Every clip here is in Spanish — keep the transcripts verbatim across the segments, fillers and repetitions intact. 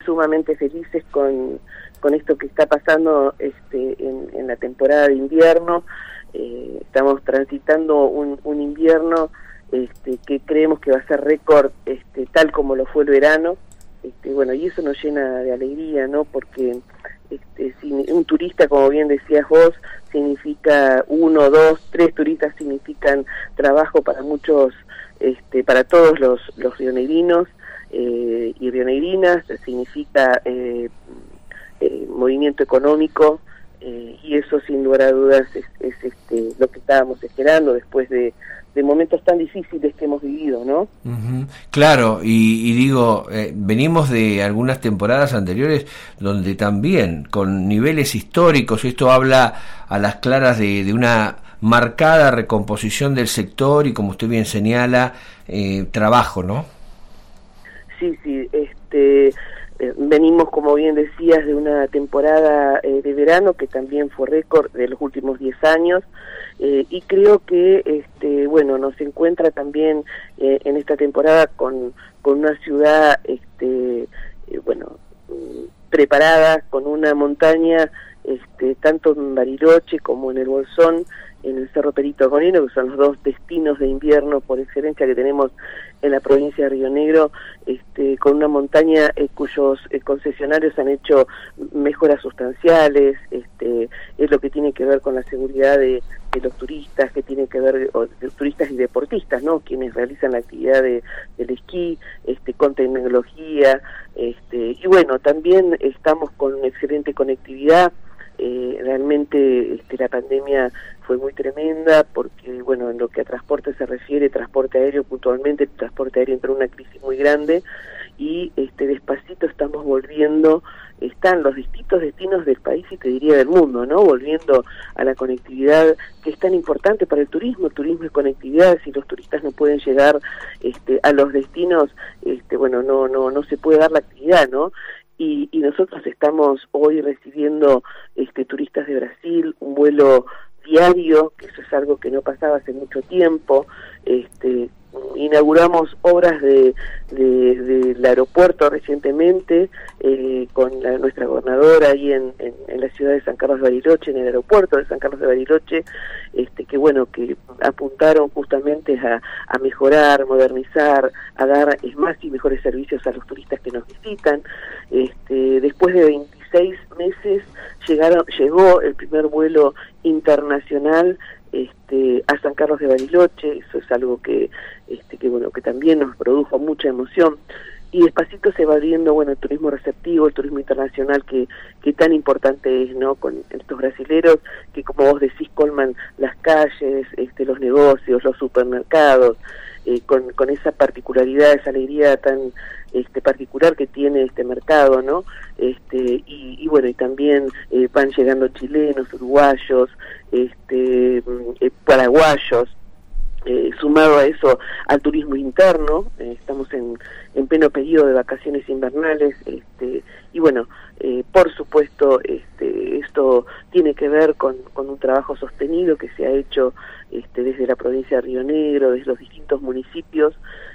sumamente felices con, con esto que está pasando este, en, en la temporada de invierno. Eh, estamos transitando un, un invierno este, que creemos que va a ser récord, este, tal como lo fue el verano. Este, bueno, y eso nos llena de alegría, ¿no? Porque este, si un turista, como bien decías vos, significa uno, dos, tres turistas significan trabajo para muchos, este, para todos los, los rionegrinos eh, y rionegrinas, significa eh, eh, movimiento económico, eh, y eso sin lugar a dudas es, es este, lo que estábamos esperando después de de momentos tan difíciles que hemos vivido, ¿no? Uh-huh. Claro, y, y digo, eh, venimos de algunas temporadas anteriores donde también, con niveles históricos, esto habla a las claras de, de una marcada recomposición del sector y, como usted bien señala, eh, trabajo, ¿no? Sí, sí, este... venimos, como bien decías, de una temporada eh, de verano que también fue récord de los últimos diez años, eh, y creo que, este, bueno, nos encuentra también eh, en esta temporada con, con una ciudad, este, eh, bueno, preparada, con una montaña, este, tanto en Bariloche como en el Bolsón, en el Cerro Perito Moreno, que son los dos destinos de invierno por excelencia que tenemos en la provincia de Río Negro, este, con una montaña eh, cuyos eh, concesionarios han hecho mejoras sustanciales, este, es lo que tiene que ver con la seguridad de, de los turistas, que tiene que ver o, de turistas y deportistas, ¿no? Quienes realizan la actividad de, del esquí, este, con tecnología, este, y bueno, también estamos con excelente conectividad. Eh, realmente este, la pandemia fue muy tremenda porque, bueno, en lo que a transporte se refiere, transporte aéreo puntualmente, el transporte aéreo entró en una crisis muy grande y este, despacito estamos volviendo, están los distintos destinos del país y te diría del mundo, ¿no? Volviendo a la conectividad que es tan importante para el turismo. El turismo es conectividad. Si los turistas no pueden llegar este, a los destinos, este, bueno, no, no, no se puede dar la actividad, ¿no? Y, y nosotros estamos hoy recibiendo este, turistas de Brasil, un vuelo diario, que eso es algo que no pasaba hace mucho tiempo. Este, inauguramos obras de, de, del aeropuerto recientemente eh, con la, nuestra gobernadora ahí en, en, en la ciudad de San Carlos de Bariloche, en el aeropuerto de San Carlos de Bariloche, este, que bueno, que apuntaron justamente a, a mejorar, modernizar, a dar más y mejores servicios a los turistas que nos visitan. Este, después de veintiséis meses llegaron, llegó el primer vuelo internacional este, a San Carlos de Bariloche. Eso es algo que, este, que bueno, que también nos produjo mucha emoción. Y despacito se va abriendo, bueno, el turismo receptivo, el turismo internacional que, que tan importante es, ¿no? Con estos brasileros que, como vos decís, colman las calles, este, los negocios, los supermercados, eh, con, con esa particularidad, esa alegría tan este, particular que tiene este mercado, ¿no? Este, y, y bueno, y también eh, van llegando chilenos, uruguayos, este, eh, paraguayos. Eh, sumado a eso al turismo interno, eh, estamos en, en pleno periodo de vacaciones invernales, este, y bueno, eh, por supuesto este, esto tiene que ver con, con un trabajo sostenido que se ha hecho este, desde la provincia de Río Negro, desde los distintos municipios,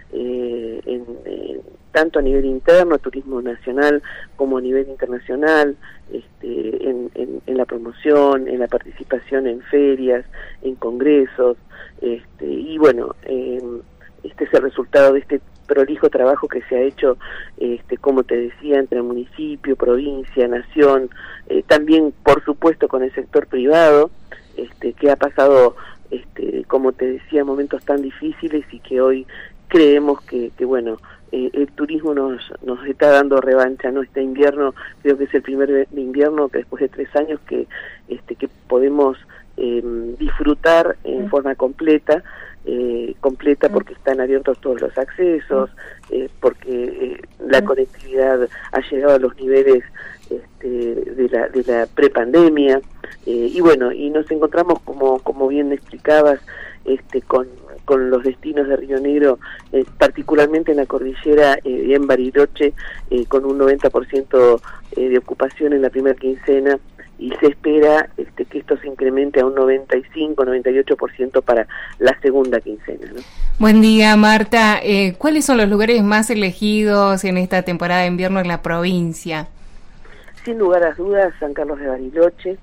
eh, en, en, tanto a nivel interno, turismo nacional, como a nivel internacional, este, en, en, en la promoción, en la participación en ferias, en congresos, este, y bueno, eh, este es el resultado de este prolijo trabajo que se ha hecho, este, como te decía, entre municipio, provincia, nación, eh, también por supuesto con el sector privado, este, que ha pasado, este, como te decía, momentos tan difíciles y que hoy creemos que, que bueno, eh, el turismo nos, nos está dando revancha, ¿no? Este invierno, creo que es el primer invierno que después de tres años que, este, que podemos eh, disfrutar en forma completa, eh, completa porque están abiertos todos los accesos, eh, porque eh, la conectividad ha llegado a los niveles este, de la, de la prepandemia, eh, y bueno, y nos encontramos, como, como bien explicabas, este, con, con los destinos de Río Negro, eh, particularmente en la cordillera eh, y en Bariloche, eh, con un noventa por ciento eh, de ocupación en la primera quincena, y se espera este, que esto se incremente a un noventa y cinco, noventa y ocho por ciento para la segunda quincena, ¿no? Buen día, Marta. Eh, ¿Cuáles son los lugares más elegidos en esta temporada de invierno en la provincia? Sin lugar a dudas, San Carlos de Bariloche.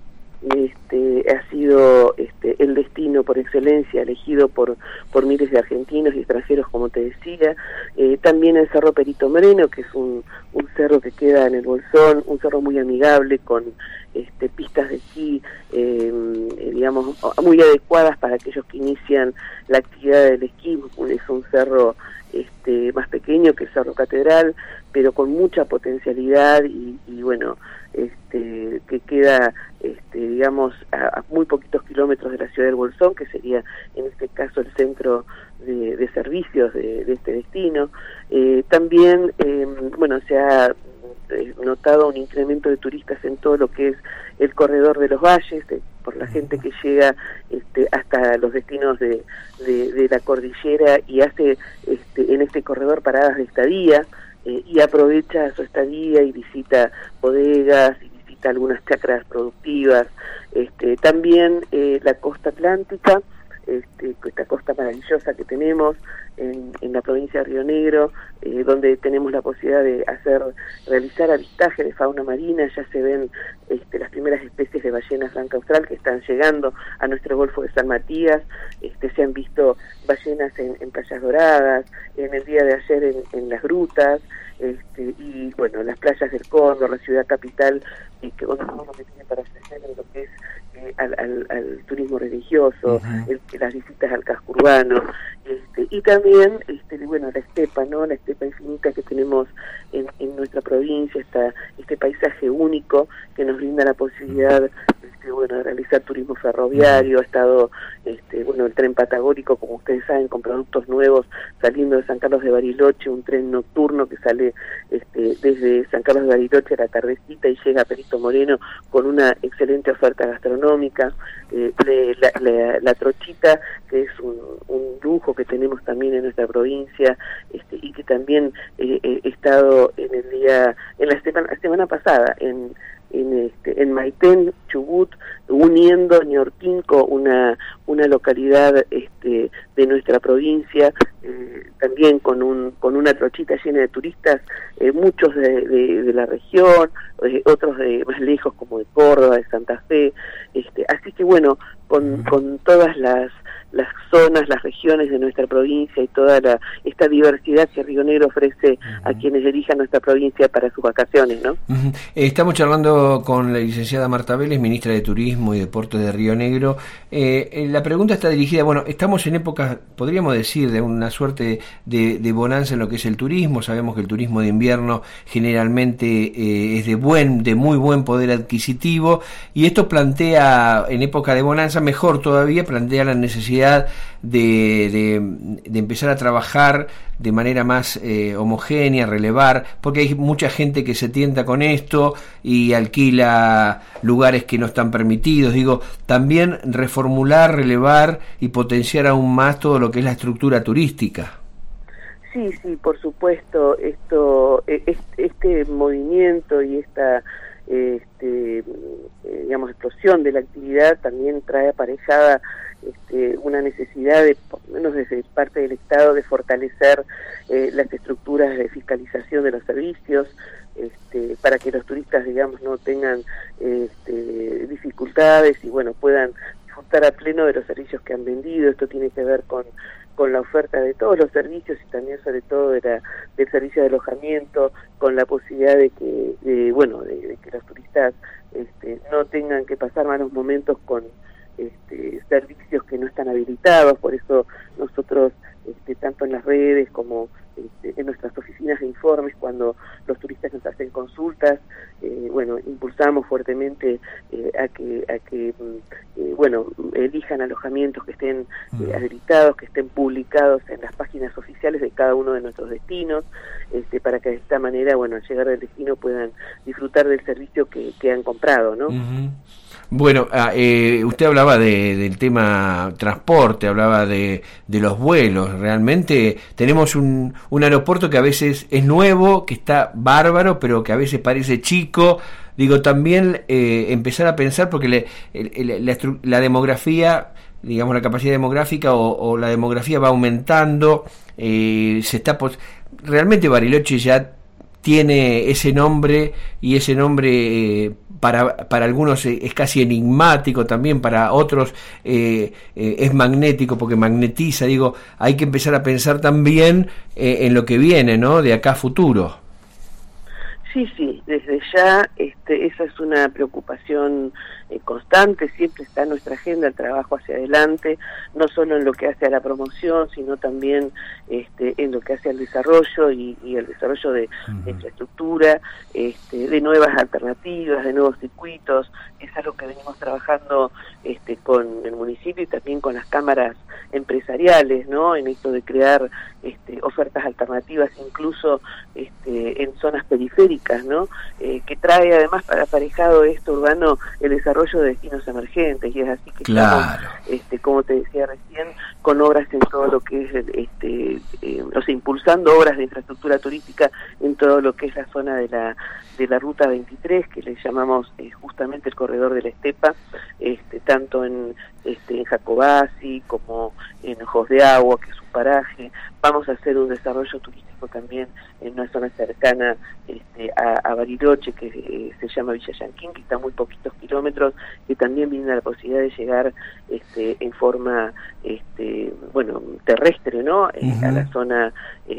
Este, ha sido este, el destino por excelencia elegido por por miles de argentinos y extranjeros, como te decía. Eh, también el Cerro Perito Moreno, que es un, un cerro que queda en el Bolsón, un cerro muy amigable con este, pistas de esquí, eh, digamos, muy adecuadas para aquellos que inician la actividad del esquí. Es un cerro este, más pequeño que el Cerro Catedral, pero con mucha potencialidad y, y bueno, este, que queda, este, digamos, a, a muy poquitos kilómetros de la ciudad del Bolsón, que sería en este caso el centro de, de servicios de, de este destino. Eh, también, eh, bueno, se ha eh, notado un incremento de turistas en todo lo que es el corredor de los valles, de, por la gente que llega este, hasta los destinos de, de, de la cordillera y hace este, en este corredor paradas de estadía. Eh, y aprovecha su estadía y visita bodegas y visita algunas chacras productivas. Este, también eh, la costa atlántica, este, esta costa maravillosa que tenemos en, en la provincia de Río Negro, eh, donde tenemos la posibilidad de hacer realizar avistaje de fauna marina. Ya se ven este, las primeras especies de ballena franca austral que están llegando a nuestro Golfo de San Matías. Este, se han visto ballenas en, en Playas Doradas, en el día de ayer en, en las grutas, este, y bueno, las playas del Cóndor, la ciudad capital, eh, que bueno, lo que tiene para ofrecer en lo que es eh, al, al, al turismo religioso, uh-huh. el, las visitas al casco urbano, este, y también este, bueno, la estepa, ¿no? La estepa infinita que tenemos en, en nuestra provincia, esta, este paisaje único que nos brinda la posibilidad este, bueno, de realizar turismo ferroviario. Ha estado este, bueno, el tren patagónico, como ustedes saben, con productos nuevos saliendo de San Carlos de Bariloche, un tren nocturno que sale este, desde San Carlos de Bariloche a la tardecita y llega a Perito Moreno con una excelente oferta gastronómica. Eh, la, la, la trochita, que es un, un lujo que tenemos también en nuestra provincia, este, y que también eh, he estado en el día, en la semana, la semana pasada, en en este en Maitén, Chubut, uniendo Ñorquinco, una una localidad este de nuestra provincia, eh, también con un con una trochita llena de turistas, eh, muchos de, de, de la región, eh, otros de más lejos como de Córdoba, de Santa Fe, este así que bueno, con con todas las las zonas, las regiones de nuestra provincia y toda la esta diversidad que Río Negro ofrece uh-huh. a quienes elijan nuestra provincia para sus vacaciones, ¿no? Uh-huh. Estamos charlando con la licenciada Marta Vélez, ministra de Turismo y Deportes de Río Negro. Eh, la pregunta está dirigida, bueno, estamos en épocas, podríamos decir, de una suerte de, de bonanza en lo que es el turismo. Sabemos que el turismo de invierno generalmente eh, es de buen, de muy buen poder adquisitivo, y esto plantea, en época de bonanza, mejor todavía, plantea la necesidad De, de, de empezar a trabajar de manera más eh, homogénea, relevar, porque hay mucha gente que se tienta con esto y alquila lugares que no están permitidos. Digo, también reformular, relevar y potenciar aún más todo lo que es la estructura turística. Sí, sí, por supuesto, esto, este movimiento y esta este, digamos, explosión de la actividad también trae aparejada Este, una necesidad, de, por lo menos desde parte del Estado, de fortalecer eh, las estructuras de fiscalización de los servicios, este, para que los turistas, digamos, no tengan este, dificultades y, bueno, puedan disfrutar a pleno de los servicios que han vendido. Esto tiene que ver con, con la oferta de todos los servicios y también, sobre todo, de la, del servicio de alojamiento, con la posibilidad de que, de, bueno, de, de que los turistas este, no tengan que pasar malos momentos con Este, servicios que no están habilitados. Por eso nosotros, este, tanto en las redes como este, en nuestras oficinas de informes, cuando los turistas nos hacen consultas, eh, bueno, impulsamos fuertemente eh, a que, a que eh, bueno, elijan alojamientos que estén eh, habilitados, que estén publicados en las páginas oficiales de cada uno de nuestros destinos, este, para que de esta manera, bueno, al llegar al destino puedan disfrutar del servicio que, que han comprado, ¿no? Uh-huh. Bueno, eh, usted hablaba de, del tema transporte, hablaba de, de los vuelos. Realmente tenemos un, un aeropuerto que a veces es nuevo, que está bárbaro, pero que a veces parece chico. Digo, también eh, empezar a pensar, porque le, el, la, la demografía, digamos la capacidad demográfica o, o la demografía va aumentando, eh, se está pos- realmente Bariloche ya tiene ese nombre, y ese nombre eh, para, para algunos es casi enigmático, también para otros eh, eh, es magnético porque magnetiza. Digo, hay que empezar a pensar también eh, en lo que viene, ¿no? De acá a futuro. Sí, sí, desde ya este, esa es una preocupación eh, constante, siempre está en nuestra agenda el trabajo hacia adelante, no solo en lo que hace a la promoción, sino también este, en lo que hace al desarrollo y, y el desarrollo de, uh-huh. de infraestructura, este, de nuevas alternativas, de nuevos circuitos. Es algo que venimos trabajando este, con el municipio y también con las cámaras empresariales, ¿no? En esto de crear este, ofertas alternativas, incluso este, en zonas periféricas, ¿no? Eh, que trae además para aparejado esto urbano el desarrollo de destinos emergentes, y es así que claro. estamos, este, como te decía recién, con obras en todo lo que es, este, eh, o sea, impulsando obras de infraestructura turística en todo lo que es la zona de la de la ruta veintitrés, que le llamamos eh, justamente el corredor de la estepa, este, tanto en este en Jacobasi como en Ojos de Agua, que es un paraje. Vamos a hacer un desarrollo turístico también en una zona cercana este, a, a Bariloche, que eh, se llama Villa Yanquín, que está a muy poquitos kilómetros, que también viene la posibilidad de llegar este, en forma este, bueno, terrestre, ¿no? Eh, uh-huh. A la zona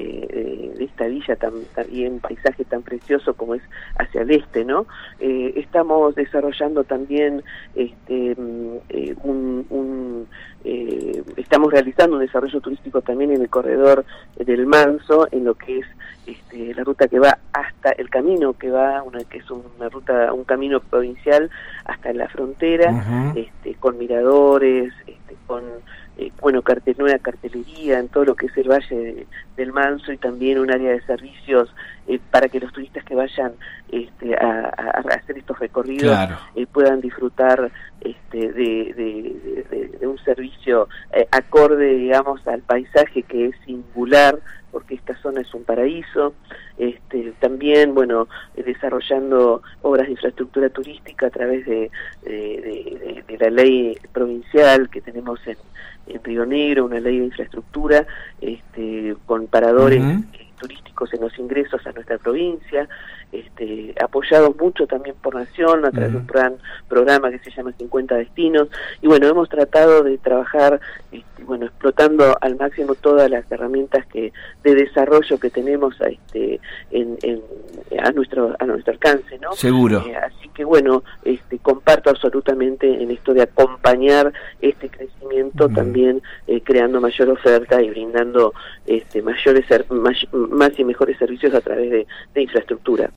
eh, de esta villa tan, también paisaje tan precioso como es hacia el este, ¿no? Eh, estamos desarrollando también este, eh, un, un eh, estamos realizando un desarrollo turístico también en el corredor del Manso, en lo que es este, la ruta que va hasta el camino que va, una que es una ruta, un camino provincial hasta la frontera, uh-huh. este, con miradores, este, con eh, bueno, cartel, nueva cartelería en todo lo que es el Valle de, del Manso, y también un área de servicios eh, para que los turistas que vayan este, a, a, a hacer estos recorridos claro. eh, puedan disfrutar este, de, de, de, de un servicio eh, acorde, digamos, al paisaje, que es singular, porque esta zona es un paraíso. Este, también, bueno, eh, desarrollando obras de infraestructura turística a través de, de, de, de la ley provincial que tenemos en, en Río Negro, una ley de infraestructura, este, con paradores uh-huh. turísticos en los ingresos a nuestra provincia, este, apoyados mucho también por Nación a través uh-huh. de un plan, programa que se llama cincuenta Destinos, y bueno, hemos tratado de trabajar este, bueno, explotando al máximo todas las herramientas que de desarrollo que tenemos a, este, en, en, a nuestro a nuestro alcance, ¿no? Seguro. Eh, así que bueno, este, comparto absolutamente en esto de acompañar este crecimiento, uh-huh. también eh, creando mayor oferta y brindando este, mayores más, más y mejores servicios a través de, de infraestructura.